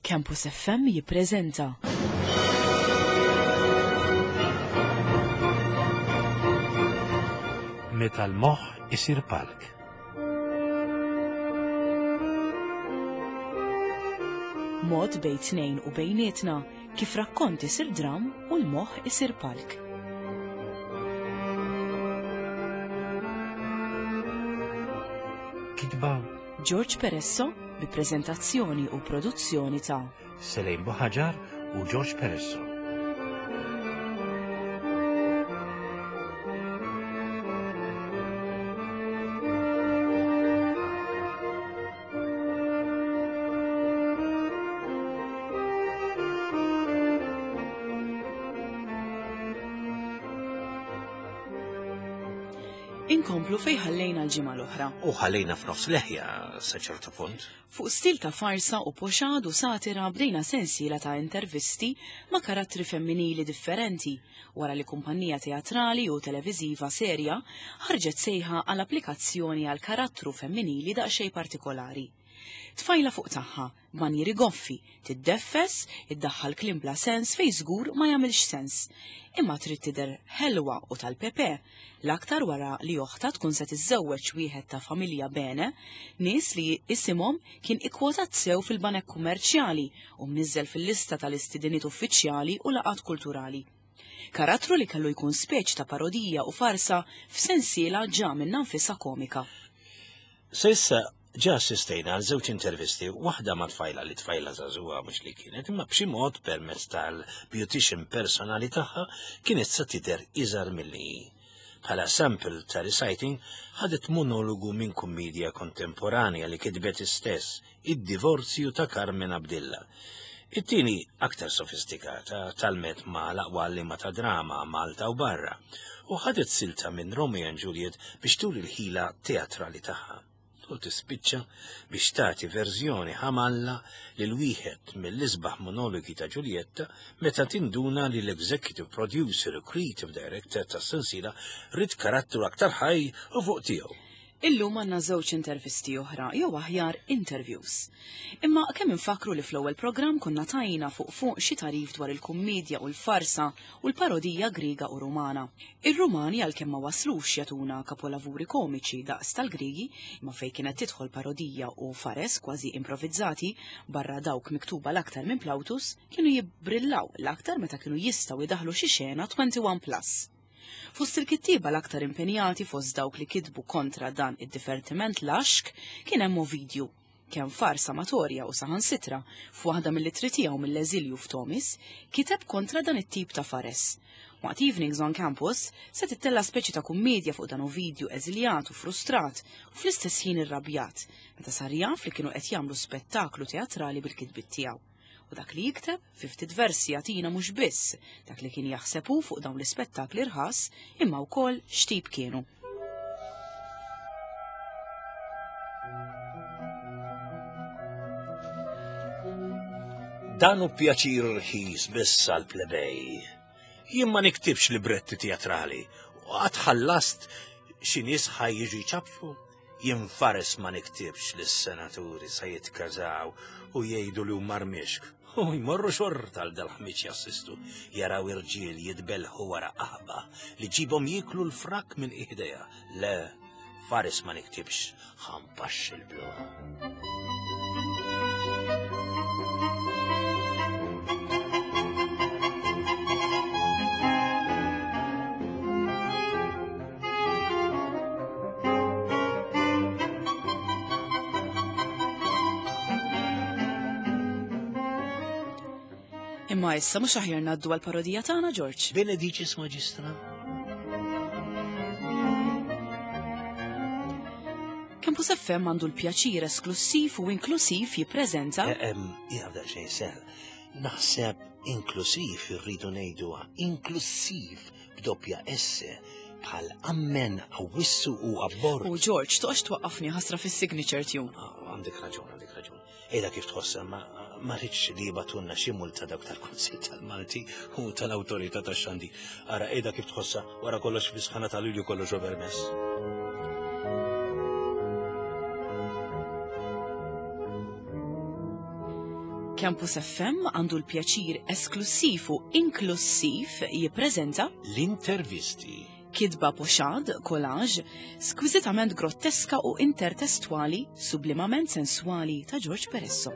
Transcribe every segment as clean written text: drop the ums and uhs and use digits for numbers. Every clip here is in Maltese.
Campus FM jippreżenta. Meta l-moħħ isir palk. Mod bejn tnejn u bejnietna kif rakkont isir dram u l-moħħ isir palk. Kitba George Peresso bi preżentazzjoni u produzzjoni ta' Selejn Boħaġar u George Peresso. Inkomplu fej ħallejna l-ġimgħa l-oħra. U ħallejna f'nofs leħja sa ċertu punt. Fuq stil ta' farsa u poxad u satira bdejna sensiela ta' intervisti ma' karattri femminili differenti wara li kumpanija teatrali u televiżiva serja ħarġet sejħa għal applikazzjoni għal karattru femminili daqsxejn partikolari. Tfajla fuq tagħha b'manjiri goffi, tiddeffes, iddaħħal kliem bla sens fejn żgur ma jagħmilx sens. Imma trid tidher ħelwa u tal-Pepe, l-aktar wara li oħta tkun se tiżżewweġ wieħed ta' familja bene, nies li isimhom kien ikkwotat sew fil-banek kummerċjali u mniżżel fil-lista tal-istidiniet uffiċjali u laqat kulturali. Karattru li kellu jkun speċ ta' parodija u farsa f'sensiela ġa minn nfisha komika. Sissa ġa assistejna għal żewġ intervisti, waħda ma' tfajla li tfajla żagħżugħa mhux li kienet, imma b'xi mod permezz tal-beautician personali tagħha kienet sa tidher iżgħar milli. Bħala sample ta' reciting ħadet monologu minn kummedja kontemporanja li kitbet istess, Id-divorzju ta' Carmen Abdilla. It-tieni aktar sofistikata talmet ma' l-aqwa liema ta' drama Malta u barra u ħadet silta minn Romeo and Juliet biex turi l-ħila teatrali tagħha. U tispiċċa biex tagħti verżjoni ħamalla lil wieħed mill-isbaħ monologi ta' Giulietta meta tinduna li l-executive producer u creative director tas-sensiela rid karattru aktar ħaj u fuq tiegħu. Illum għandna żewġ intervisti oħra, jew aħjar interviews. Imma kemm infakru li fl-ewwel programm konna tajna fuq xi tarif dwar il-kummedja u l-farsa u l-parodija Griega u Rumana. Ir-Rumani għalkemm ma waslux jagħtuna kapolavuri komiċi daqs tal-Griegi, imma fejn kienet tidħol parodija u fares kważi improvvizzati barra dawk miktuba l-aktar minn Plautus, kienu jibbrillaw l-aktar meta kienu jistgħu jidaħlu xi xena 21+. Fost il-kittiba l-aktar impenjati fost dawk li kitbu kontra dan id-divertiment laxk kien hemm Ovidju, kemm farsa matorja u saħansitra f'waħda mill-ittri tiegħu mill-eżilju f'Tomis kiteb kontra dan it-tip ta' fares. Waqt Evenings on Campus se tittella speċi ta' kummedja fuq dan Ovidju eżiljat u frustrat u fl-istess ħin irrabjat meta sar jaf li kienu qed jagħmlu spettaklu teatrali bil-kitbiet tiegħu. U dak li jikteb fi ftit versi jagħtina mhux biss dak li kien jaħsebu fuq dawn l-ispettakli rħas imma wkoll x'tip kienu. Dan hu pjaċir rħis biss għall plebej. Jien ma niktibx libretti teatrali u qatt ħallast xi nies ħaj jiġu jċabxu. Jien fares ma niktibx lis-senaturi se jitkażaw u jgħidu li huma rmixk. U jmorru xorta għal dal-ħmiċ jassistu, jaraw irġiel jitbelħu wara qaħba li ġibhom jiklu l-frak minn iħdeja. Le, fares ma niktibx ħampax il-blu. Imma issa mhux aħjar ngħaddu għall-parodija tagħna, George. Benedicis Magistra. Campus FM għandu l-pjaċir esklusiv u inklusiv jippreżenta. Jgħabda xejn seħ. Naħseb inklusiv irridu ngħiduha inklusiv b'doppja S bħal ammen awwissu u abbord. U George, toqgħodx twaqqafni ħasra fis-signature tune. Għandek raġun. Ejda kif tħossha ma rridx li jibatunna xi multa dawk tal-Kunsill tal-Malti u tal-Awtorità tax-Xandir. Ara qiegħda kif tħossha wara kollox fis-sħana tal-Lulju kollox hu permess. Campus FM għandu l-pjaċir esklusiv u inklusiv jippreżenta L-intervisti. kidba poxad, collage, skwizitament grotteska u intertestuali, sublimament sensuali ta' George Peresso.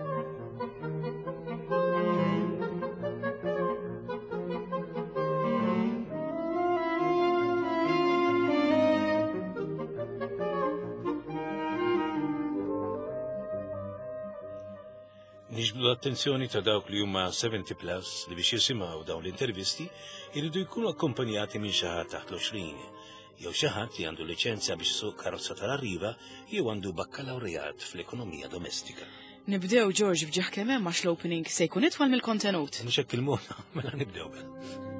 Niġbdu l-attenzjoni ta' dawk li huma 70 plus li biex jisimgħu dawn l-intervisti jridu jkunu akkompanjati minn xi ħadd taħt l-20, jew xi ħadd li għandu liċenzja biex suq karozza tal-arriva jew għandu bakkalawrijat fl-ekonomija domestika. Nibdew George bġieħ kemm hemm għax l-opening se jkun itwal mill-kontenut. Mhux hekk il-mod, mela nibdew bel.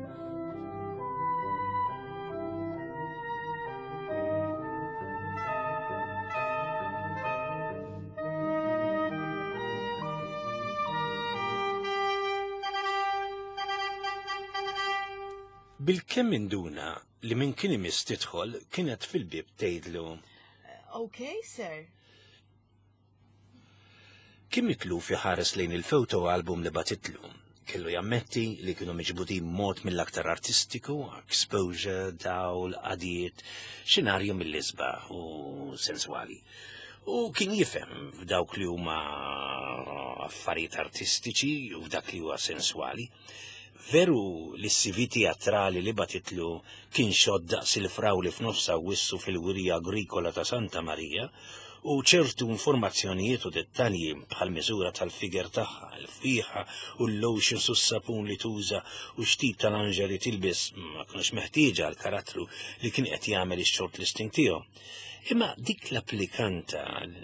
Bil-kemm induna li minn kien imiss tidħol kienet fil-bib tgħidlu. Okay, sir. Kien mitlu fi ħares lejn il-foto album li batitlu. Kellu jammetti li kienu miġbudin mod mill-aktar artistiku, exposure, dawl, qadiet, xenarju mill-isba u sensuali. U kien jifhem f'dawk li huma affarijiet artistiċi u f'dak li huwa sensuali. Veru li s-CV teatrali li batitlu kien xod daqs il-frawli f'nofsa wissu fil-wirja agrikola ta' Santa Marija u ċertu informazzjonijiet u dettalji bħal miżura tal-figer tagħha, il-fiħa u l-lotions u s-sapun li tuża u xtip tal-anġeli tilbis ma kienx meħtieġa għal karattru li kien qed jagħmel ix-shortlisting tiegħu. Imma dik l-applikanta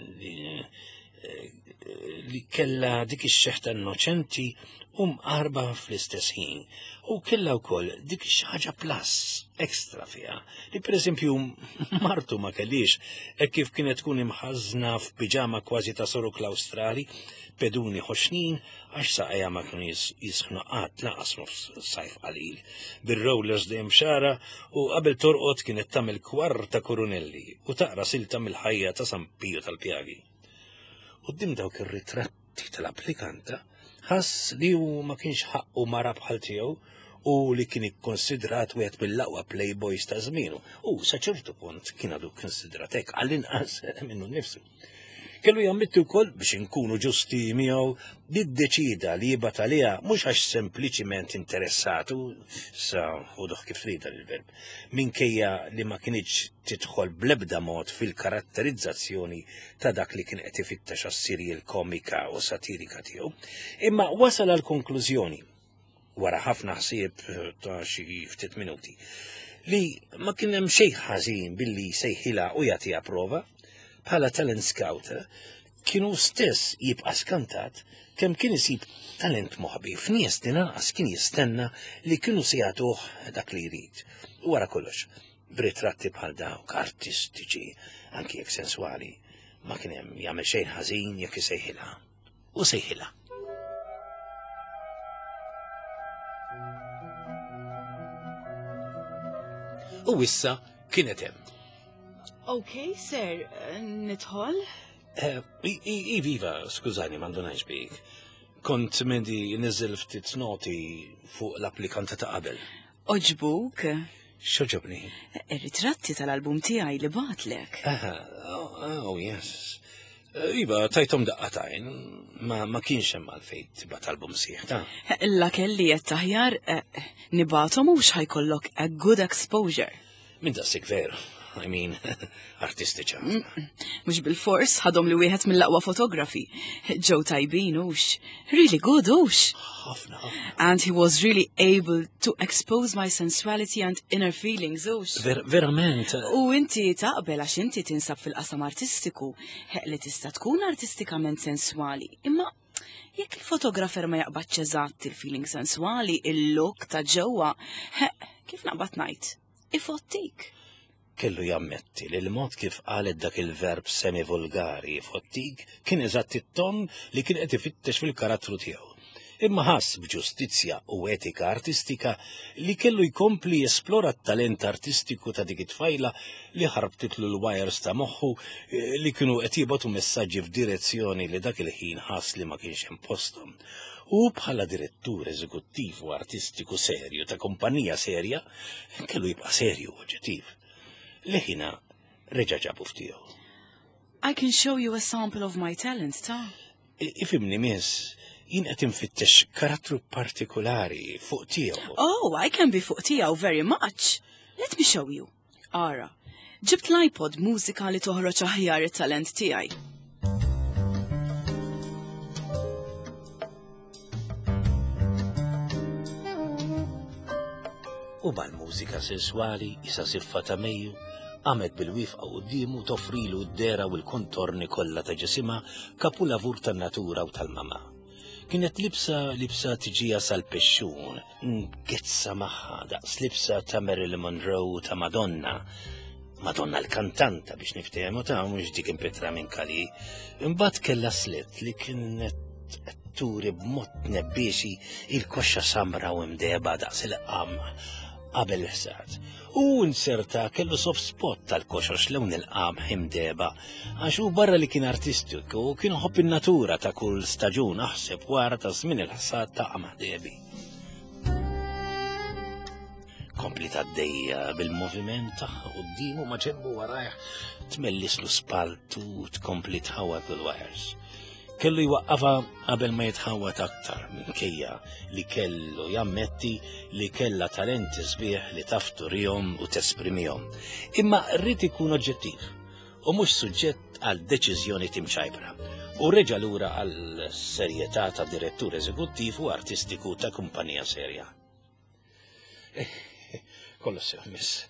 li kella dik ix-xeħta innoċenti qarba fl-istess ħin u kella wkoll dik xi ħaġa plus ekstra fiha li pereżempju martu ma kellix hekk kif kienet tkun imħażna f'piġama kważi ta' sorok l-Awstrali peduni ħoxnin għax saqajja ma kienu jisħnu qatt laqas sajf qalil bir-rollers dejjem xara u qabel torqod kienet tagħmel kwarta kurunelli u taqra silta mill-ħajja ta' San Pio tal-Pjagi. Quddiem dawk ir-ritratti tal-applikanta ħass li hu ma kienx ħaqqu mara bħal tiegħu u li kien ikkonsidrat wieħed mill-aqwa playboys ta' żmienu u sa ċertu punt kien għadu konsidrat hekk għall-inqas minnu nnifsu. Kellu jammettu wkoll biex inkunu ġusti miegħu biddeċida li jibgħat għaliha mhux għax sempliċiment interessatu sa ħuduh kif trid il-verb, minkejja li ma kienx tidħol bl-ebda mod fil-karatterizzazzjoni ta' dak li kien qed ifittex għas-sirjel komika u satirika tiegħu, imma wasal għal konklużjoni wara ħafna ħsieb ta' xi ftit minuti li ma kien hemm xejn ħażin billi sejħilha u jagħtiha prova bħala talent scouter kienu stess jibqa' skantat kemm kien isib talent moħbi f'nies dinaqas kien jistenna li kienu se jagħtuh dak li jrid. Wara kollox, b'ritratti bħal dawk artistiċi, anki jekk sensuali, ma kien hemm jagħmel xejn ħażin jekk isejħilha. U sejħilha. U issa kienet hemm. Okay, sir, nidħol? Iva, skużani, m'għandunajx bik. Kont mendi niżel ftit noti fuq l-applikanta ta' qabel. Oġbuk? X'oġobni? Ir-ritratti tal-album tiegħi li batlek. Oh, yes. Iva, tajtom daqqatajn, ma kienx hemm għalfejn tibgħat album sieħ ta'. Illa kelli qed taħjar nibatom mhux ħajkollok a good exposure. Min daqsik veru. I mean, artistiċa. Mux bil-fors ħadhom li wieħed mill-aqwa fotografi. Ġew tajbin ux. Really good ux. Ħafna. And he was really able to expose my sensuality and inner feelings ux. Verament. U inti taqbel għax inti tinsab fil-qasam artistiku. Li tista' tkun artistikament sensuali. Imma jekk il-fotografer ma jaqbadx eżatt il-feeling sensuali, il-look ta' ġewwa, kif naqbad ngħid? Ifottik. Kellu jammetti li l-mod kif qalet dak il-verb semi-volgari fottik kien eżatt it-ton li kien qed ifittex fil-karattru tiegħu. imma ħass b'ġustizzja u etika artistika li kellu jkompli esplora t-talent artistiku ta' dik it-tfajla li ħarbtitlu l-wires ta' moħħu li kienu qed jibgħatu messaġġi f'direzzjoni li dak il-ħin ħass li ma kienx hemm posthom. U bħala direttur eżekuttiv u artistiku serju ta' kumpanija serja kellu jibqa' serju oġġettiv. Leħina reġa' ġabu ftiegħu. I can show you a sample of my talent, ta'. Ifimni miss, jien qed infittex karattru partikolari fuq tiegħu. Oh, I can be fuq tiegħu very much. Let me show you. Ara, ġibt l-iPod mużika li toħroġ aħjar it-talent tiegħi. U mal-mużika senswali, isa siffa ta' Mejju, għamet bil-wifqa quddiemu toffrilu d-dera u l-kontorni kollha ta' ġisima kapu lavur tan-natura u tal-mama. Kienet libsa tiġija sal-pexxun, ngezza magħha daqs libsa ta' Marilyn Monroe ta' Madonna. Madonna l-kantanta biex niftehmu ta' mhux dik impetra minn kali. Imbagħad kellha slit li kienet turi b'mod nebbiexi il-koxxa samra u mdeba daqs il-qam qabel ħsad. U nserta kellu soft spot tal-koxox lewn il-qam ħimdeba, għax u barra li kien artistiku kien ħobb in-natura ta' kull staġun aħseb wara ta' żmien il-ħsad ta' qamħdebi. Kompli tgħaddejja bil-moviment tagħha quddiem u ma ġenbu warajh tmellis l-spaltu u tkompli tħawad bil-wires. Kellu jwaqqafa qabel ma jitħawat aktar minkejja li kellu jammetti li kella talenti sbieħ li tafturihom u tesprimihom. Imma rrid ikun oġġettiv u mhux suġġett għal deċiżjoni timxajbra. U reġa' lura għal serjetà ta' direttur eżekuttiv u artistiku ta' kumpanija serja. Kollu sew miss.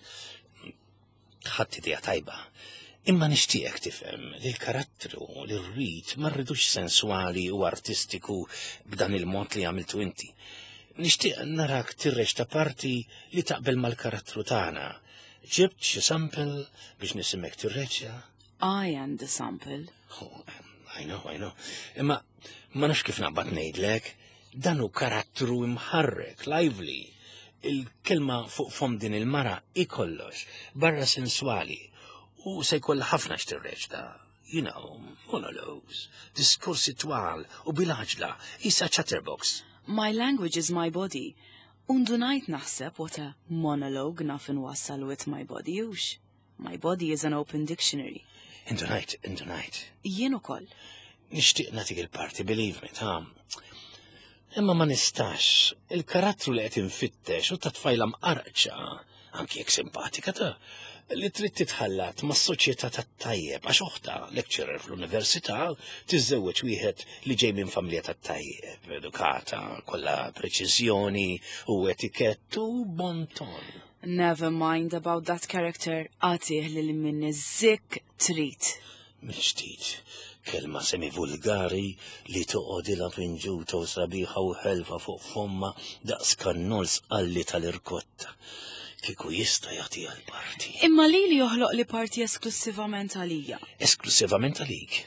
Ħadd idea tajba. Imma nixtieqek tifhem li l-karattru li rrid ma rridux senswali u artistiku b'dan il-mod li għamiltu inti. Nixtieq narak tirrex ta' parti li taqbel mal-karattru tagħna. Ġibt xi sample biex nisimek tirreġja? I am the sample. Oh, I know. Imma ma nafx kif naqbad ngħidlek, dan hu karattru imħarrek, lively. Il-kelma fuq fom din il-mara ikollox, barra senswali. U se jkollha ħafna x'tirreġda, monologues, diskorsi twal u bil-ħaġla, isa chatterbox. My language is my body. Undunajt naħseb what a monologue naf inwassal with my body ux. My body is an open dictionary. Indunajt. Jien ukoll. Nixtieq nagħtik il-parti, believe me, ta' imma ma nistax, il-karattru li qed infittex u ta' tfajla mqarċa, anki jekk simpatika ta' li trid titħallat mas-soċjetà tat-tajjeb għax oħta lecturer fl-università tiżżewweġ wieħed li ġej minn familja tat-tajjeb, edukata, kollha preċiżjoni u etikett u bon ton. Never mind about that character, għatih li minni zik trid. Mixtit, kelma semi-vulgari li toqgħodilha pinġuta u sabiħa u ħelfa fuq fomma daqs kannol sqalli tal-irkotta. Kiku jista' jagħtiha l-parti. Imma li joħloq li parti esklusivament għalija. Esklusivament għalik?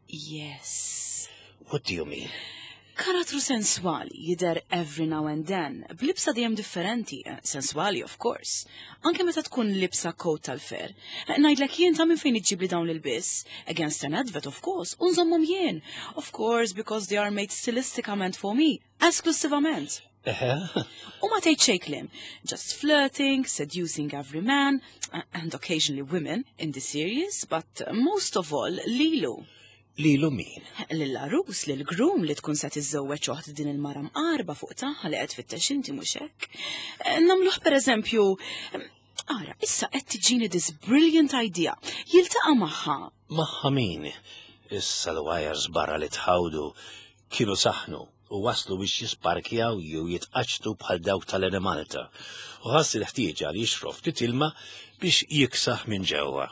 Yes. What do you mean? Karattru senswali jidher every now and then, b'libsa dejjem differenti, senswali of course. Anke meta tkun libsa coat tal-fer. Ngħidlek jien ta' minn fejn iġġibli dawn il-biss, against an advert of course, unżommhom jien. Of course because they are made stylisticament for me, esklusivament. U ma tgħid xejn kliem, just flirting, seducing every man, and occasionally women in the series, but most of all lilu. Lilu min? Lill-arus, lill-groom li tkun se tiżżewweġ waħda din il-mara mqarba fuq tagħha li qed fittex inti mhux hekk. Nagħmluh pereżempju, ara, issa qed tiġini this brilliant idea. Jiltaqa' magħha. Magħha min? Issa l-wires barra li tħawdu kienu saħnu u waslu biex jisparkjaw jew jitqaċtu bħal dawk tal-Enemalta. U ħassi l-ħtieġa li jixrof ftit ilma biex jiksaħ minn ġewwa.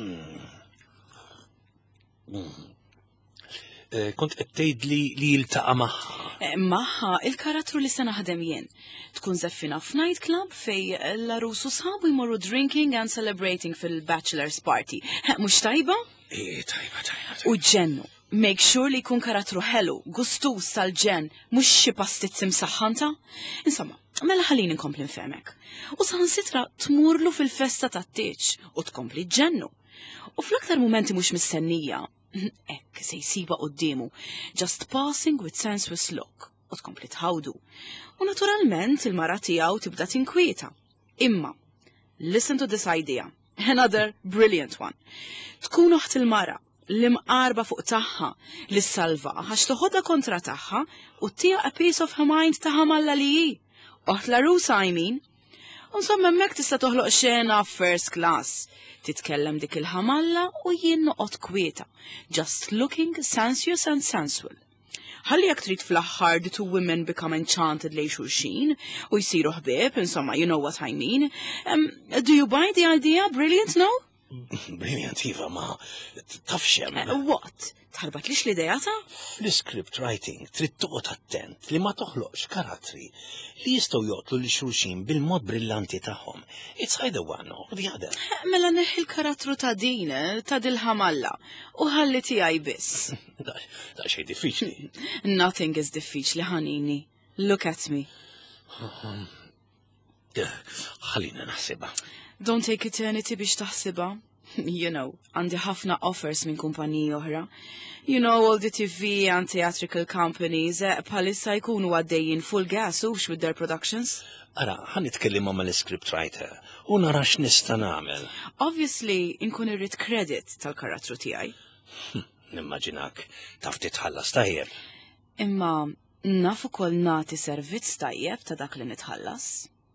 Kont qed tgħidli li jiltaqa' magħha. Magħha il-karattru li se naħdem jien. Tkun żeffina f'night club fej l-arus u sħabu jmorru drinking and celebrating fil-bachelor's party. Mhux tajba? Tajba. U ġennu. Make sure li jkun karattru ħelu, gustus tal-ġen, mhux xi pastizz imsaħħanta. Insomma, mela ħallini nkompli nfehmek. U saħansitra tmurlu fil-festa tat-tieġ u tkompli ġennu. U fl-aktar momenti mhux mistennija, hekk se jsiba qudiemu, just passing with sensuous look, u tkompli tħawdu. U naturalment il-mara tiegħu tibda tinkwieta. Imma, listen to this idea, another brilliant one. Tkun oħt il-mara, l-imqarba fuq taħħa li s-salva għax toħodha kontra taħħa u tija a piece of her mind taħħa malla li hi. Oħt la rusa I mean. Insomma hemmhekk tista' toħloq xena first class. Titkellem dik il-ħamalla u jien noqgħod kwieta, just looking sensuous and sensual. Ħalli jekk trid fl-aħħar the two women become enchanted lej xulxin u jsiru ħbieb, insomma you know what I mean. Do you buy the idea? Brilliant, no? Brilliant, Iva, ma taf xem. What? Tħarbat lix l-ideja ta'? Fl-script writing trid toqgħod attent li ma toħloqx karattri li jistgħu joqtlu li xulxin bil-mod brillanti tagħhom. It's either one or the other. Mela neħi l-karattru ta' din, ta' dil-ħamalla, u ħalli tiegħi biss. Da xejn diffiċli. Nothing is diffiċli, ħanini. Look at me. Ħallina naħsibha. Don't take eternity biex taħsibha. You know, għandi ħafna offers minn kumpaniji oħra. You know, all the TV and theatrical companies palissa jkunu għaddejjin full gas ux with their productions. Ara, ħanitkellima mal-script writer u nara x'nista' nagħmel. Obviously, inkun irrid credit tal-karattru tiegħi. Nimmaġinak taf titħallas tajjeb. Imma naf ukoll nagħti servizz tajjeb ta' dak li nitħallas.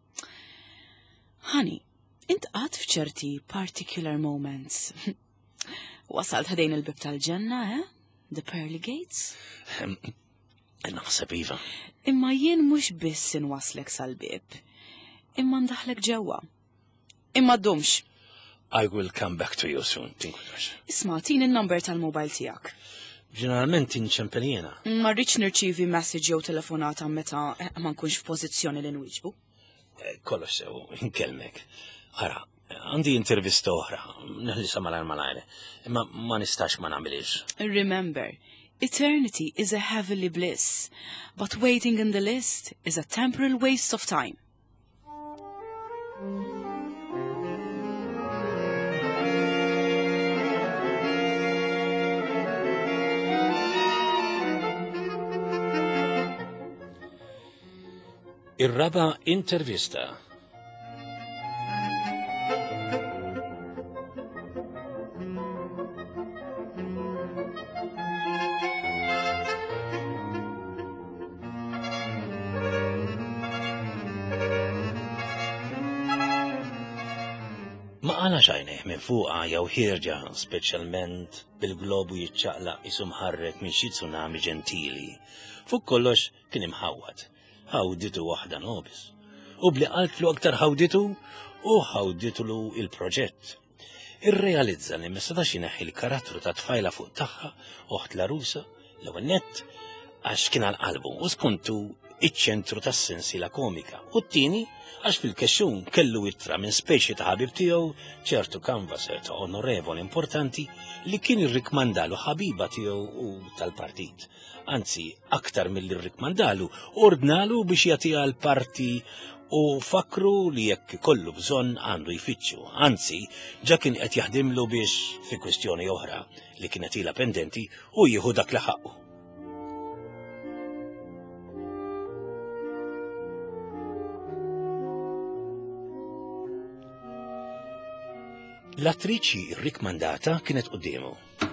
Ħani, int qatt f'ċerti particular moments. Wasalt ħadejn il-bib tal-ġenna, The pearly gates? Naħseb Iva. Imma jien mhux biss inwaslek sal-bib, imma ndaħlek ġewwa. Imma ddumx. I will come back to you soon, tinkwilax. Isma' tin in-number tal-mobile tiegħek. Ġeneralment inċempelijena. Ma rridx nirċievi message jew telefonata meta ma nkunx f'pożizzjoni li nwieġbu. Kollox sew, inkellmek. Ara, għandi intervista oħra, neħlisa malajr, imma ma nistax ma nagħmilx. Remember, eternity is a heavenly bliss, but waiting in the list is a temporal waste of time. Ir-raba intervista. Ma għala xajneħ minn fuqa jew ħirġa, speċjalment bil-globu jiċċaqlaq isu mħarrek minn xi tsunami ġentili. Fuq kollox kien imħawwad. Ħawditu waħda nobis. U bli qaltlu aktar ħawditu u ħawditulu il-proġett. Irrealizza li ma setax ineħħi l-karattru ta' tfajla fuq tagħha oħt la rusa l-ewwel nett għax kien għall-qalbu u skuntu iċ-ċentru tas-sensiela komika. U t-tieni għax fil-kexxun kellu ittra minn speċi ta' ħabib tiegħu ċertu kanvaser ta' onorevoli importanti li kien irrikmandalu ħabiba tiegħu u tal-partit. Anzi, aktar mill-irrikmandalu, ordnalu biex jagħtiha l-parti u fakru li jekk kollu bżonn għandu jfittxu. Anzi, ġa kien qed jaħdimlu biex fi kwestjoni oħra li kienet ilha pendenti u jieħu dak li ħaqqu. L-attriċi rikmandata kienet qudiemu.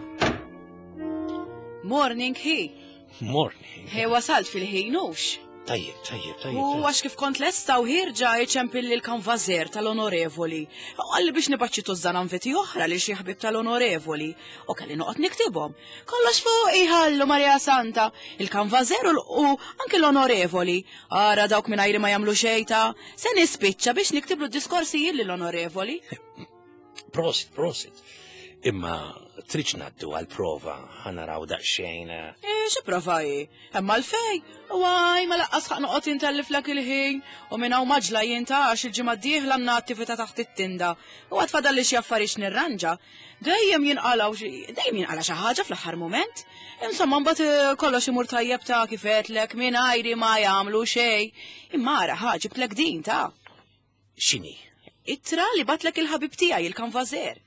Morning, he. Morning. He wasalt fil-ħinux. Tajjeb. U għax kif kont lesta u ħirġa jċempilli l-kanvażer tal-onorevoli. Għalli biex nibaċċi tużżan anveti oħra li xi ħbib tal-onorevoli. U kelli noqgħod niktibhom. Kollox fuq iħallu Marja Santa, il-kanvażer u anke l-onorevoli. Ara dawk mingħajr ma jagħmlu xejta, se nispiċċa biex niktiblu d-diskorsijiet lill-onorevoli. Prosit. Imma triċ naddu għal-prova, ħanaraw daqxejn. Xi provaj? Imma l-fej, għaj, ma laqqas ħaq noqgħod intellif lak il-ħin, u minn hawn maġla jinta għax il-ġimgħa d-dieħla għandna attività taħt it-tinda, u għad fadalli xi affarijiet nirranġa. Dejjem jinqala xi ħaġa fl-aħħar mument. Insomma mbagħad kollox imur tajjeb ta' kifetlek mingħajri ma jagħmlu xejn. Imma ara ħaġiblek din ta' X'inhi? ittra li batlek il-ħabib tiegħi il-kanvażer.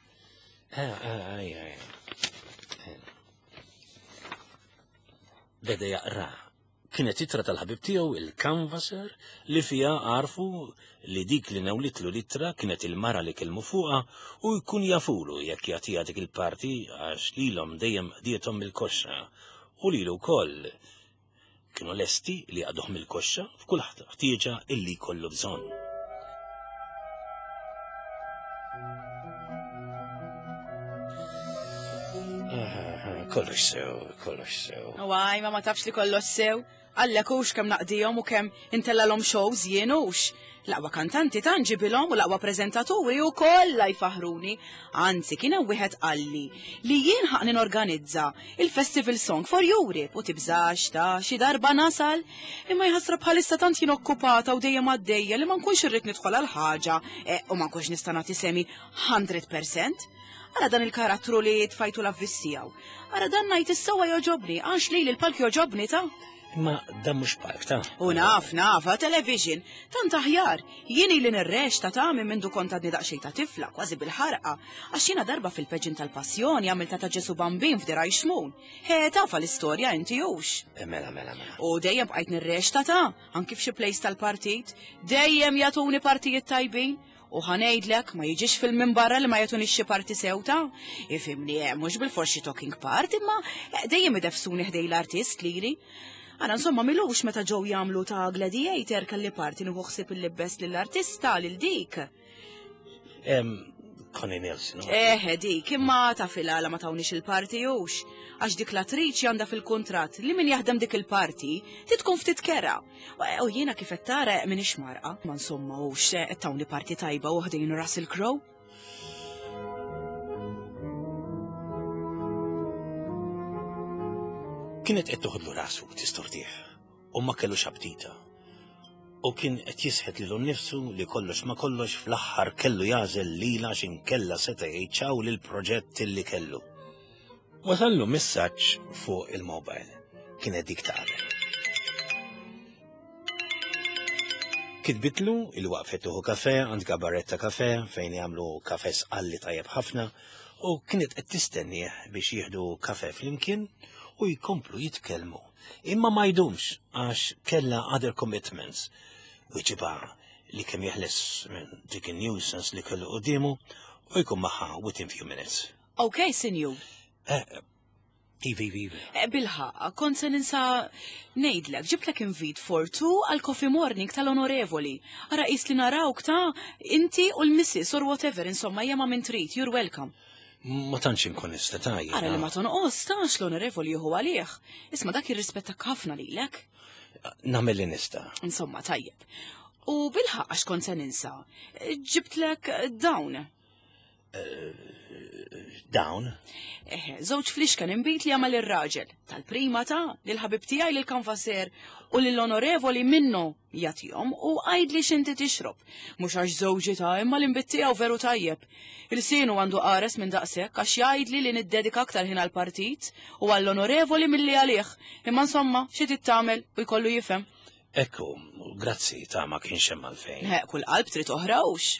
Beda jaqra. Kienet itra tal-ħabib tiegħu il-canvasser li fija għarfu li dik li nawlitlu l-ittra kienet il-mara li kelmu fuqha u jkun jafulu jekk jagħtiha dik il-parti għax lilhom dejjem dietom mill-koxxa u lilu wkoll kienu lesti li għadhom mill-koxxa f'kull ħtieġa illi jkollu bżonn. Kollox sew. Għaj, ma tafx li kollox sew. Għallek ux kem naqdijom u kem intellalom shows jienux. Laqwa kantanti tanġibilom u laqwa prezentaturi u kolla jfaħruni. Anzi, kiena wieħed għalli li jien ħaq ninorganizza il-Festival Song for Europe u tibżax ta' xi darba nasal. Imma jħasra bħalissa tant jien okkupata u dejjem għaddejja li ma nkunx irrid nidħol għal ħaġa u ma nkunx nista' nagħti semi 100%. Ara dan il-karattru li tfajtu l-avvissijaw. Ara dan najt is-sewa joġobni, għax li l-palk joġobni ta' Ma dan mhux park ta' u naf, television, tant aħjar, jieni li nirrex ta' minn mindu konta daqxej ta' tifla, kważi bil-ħarqa, għax jiena darba fil-peġin tal-passjoni għamilta ta' Ġesu Bambin f'diraj xmun. Tafa l-istorja inti jux. Mela. U dejjem bqajt nirrex ta' anki f'xi plejs tal-partit, dejjem jagħtuni partijiet tajbin. U ħanejdlek ma jiġix fil-minbarra li ma jatunix xi parti sewta. Ifimni, mhux bil-forsi talking part, imma dejjem idefsuni ħdej l-artist lili. Għana insomma milux meta ġew jagħmlu ta' gladiator kalli parti nieħu ħsieb il-libbes lill-artista lil dik. Connie Nielsen. Dik, imma ta' filala ma tawniex il-parti jux. Għax dik l-attriċi għandha fil-kuntratt li min jaħdem dik il-parti titkun ftit kera. U jiena kif qed tara minix marqa. Ma insomma hux tawni parti tajba u ħdejn Russell Crowe. Kienet qed toħodlu rasu tistortih u ma kellux aptita. U kien qed jisħed lilu nnifsu li kollox ma kollox fl-aħħar kellu jażel lila x'inkella seta' jgħidxaw lill-proġett li kellu. Wasallu messaġġ fuq il-mobile. Kienet dik tagħmel. Kitbitlu il-waqfet uħu kafe għand Gabaretta Kafe fejn jagħmlu kafe sqalli tajjeb ħafna u kienet qed tistennieh biex jieħdu kafe flimkien u jkomplu jitkellmu. Imma ma jdumx għax kellha other commitments. Wiġiba li kemm jeħles minn dik in-nuisance li kellu qudiemu u jkun magħha within few minutes. Okay, senju. Bilħa, kont se ninsa ngħidlek, ġibtlek invit for two għal coffee morning tal-onorevoli. Ara qis li narawk ta' inti u l-missis or whatever, insomma jema minn trid, you're welcome. Ma tantx inkun nista' tajjeb. Ara li ma tonqos tax l-onorevoli jieħu għalih. Isma' dak jirrispettak ħafna lilek. Nagħmel li nista'. Insomma, tajjeb. U bilħaq għax kont se ninsa, ġibtlek dawn. Dawn? Żewġ flixkan imbit li għamal ir-raġel, tal-prima ta' lill-ħabib tiegħi lill-kanvaser u lill-onorevoli minnu jagħtihom u għajdli x'inti tixrob. Mhux għax żewġi ta' imma l-inbit tiegħu veru tajjeb. Il-sienu għandu qares minn daqshekk għax jgħidli li niddedika aktar ħin għall-partit u għall-onorevoli milli għalih. Imma insomma, xi tagħmel u jkollu jifhem. Ekku, grazzi ta' ma kienx hemm għalfejn. Kull qalb trid oħrawx.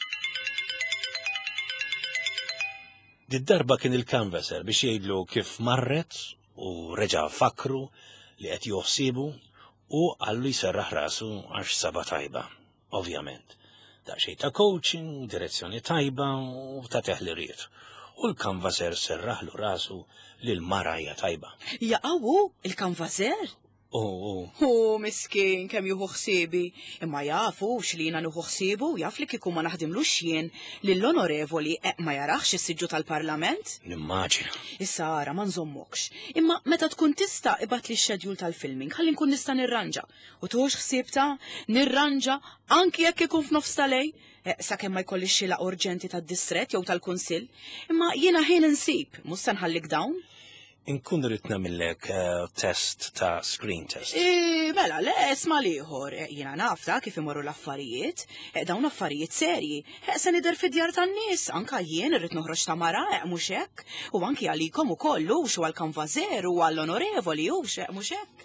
Did-darba kien il-canvasser biex jgħidlu kif marret u reġa' fakru li qed joħsibu u għallu jserraħ rasu għax saba tajba, ovvjament. Daqsxejn ta' coaching, direzzjoni tajba u ta' teħliriet. U l-canvasser serraħlu rasu li l-marajja tajba. Jaqawu il-kanvaser? Miskin, kemm juhu ħsiebi. Imma jafux li jiena nuħu ħsiebu, jaf li kieku ma naħdimlux jien lill-onorevoli ma jaraħx is-siġġu tal-Parlament? Nimmaġina. Issa ara ma nżommokx. Imma meta tkun tista' ibad li x-xedjul tal-filming, ħalli nkun nista' nirranġa. U tuħux ħsieb ta' nirranġa anki jekk ikun f'nofs tal-lej. sakemm ma jkollix xi laqgħa urġenti tad-distrett jew tal-kunsill, imma jiena ħin insib, mhux se nħallik dawn. Inkun rrid nagħmellek test ta' screen test. Mela, le, isma' ieħor, jiena nafta kif imorru l-affarijiet, dawn affarijiet serji, se nidher fid-djar tan-nies, anke jien irrid noħroġ ta' mara, mhux hekk, u anki għalikom ukoll hux u għall-kanvażer u għall-onorevoli hux mhux hekk.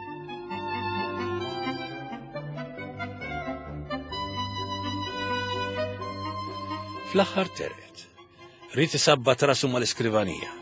Fl-aħħar teret, rrid isabbat rasu mal-iskrivanija.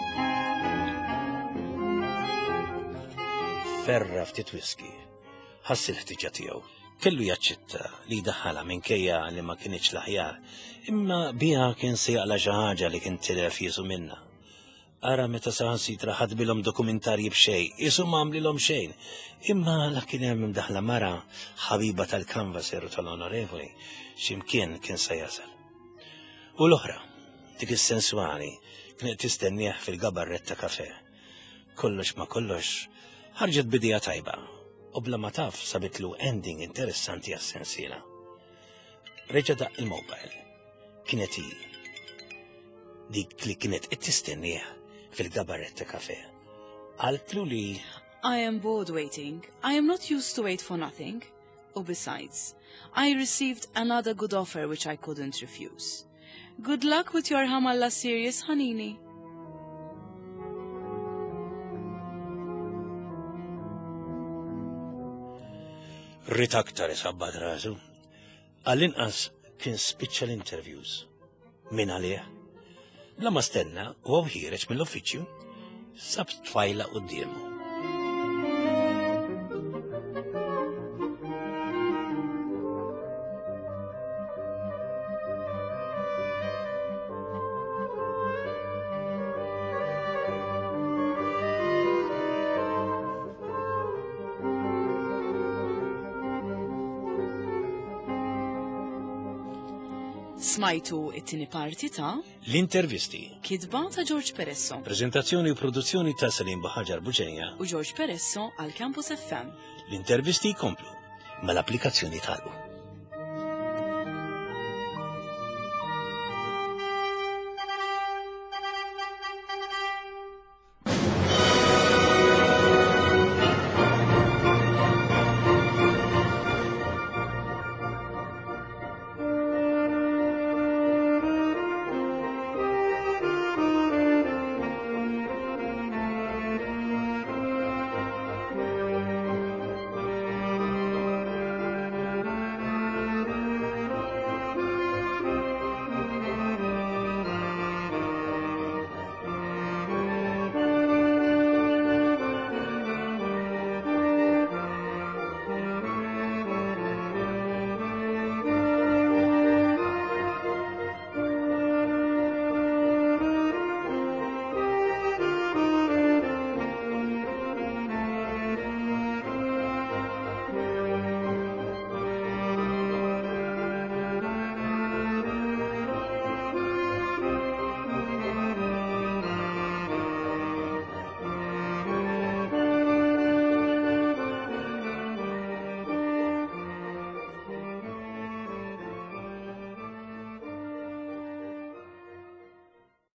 Ferra ftit whisky, ħassi l-ħtiġa tiegħu. Kellu jaċċetta li daħħala minkejja li ma kienx l-aħjar, imma biha kien se jaqla xi ħaġa li kien tilef jisu minnha. Ara meta saħansitra ħadbilhom dokumentarji b'xejn, isu m'għamlilhom xejn, imma la kien hemm imdaħla mara ħabiba tal-kanvaser u tal-onorevoli x'imkien kien se jasal. U l-oħra, dik is-sensuali, kienet tistennieh fil-gabarret ta' kafè. Kollox ma kollox, ħarġet bidija tajba, u bla ma taf sabitlu ending interessanti għas-sensiela. Reġa' daq il-mobile, kienet hi. Dik li kienet tistennieh fil-gabarret ta' kafè. Qaltlu li I am bored waiting. I am not used to wait for nothing. Oh, besides, I received another good offer which I couldn't refuse. Good luck with your Hamalla series, Hanini. rrid aktar isabbat rasu. Għall-inqas kien special interviews. Min għalih? Bla ma stenna u ħireġ mill-uffiċċju sab tfajla qudiemu. Smajtu it-tieni parti ta' L-intervisti. Kidba ta' George Peresso Prezentazzjoni u produzzjoni ta' Salim Baħaġar Buġenja u George Peresso għal Campus FM. L-intervisti jkomplu mal-applikazzjoni tal-u.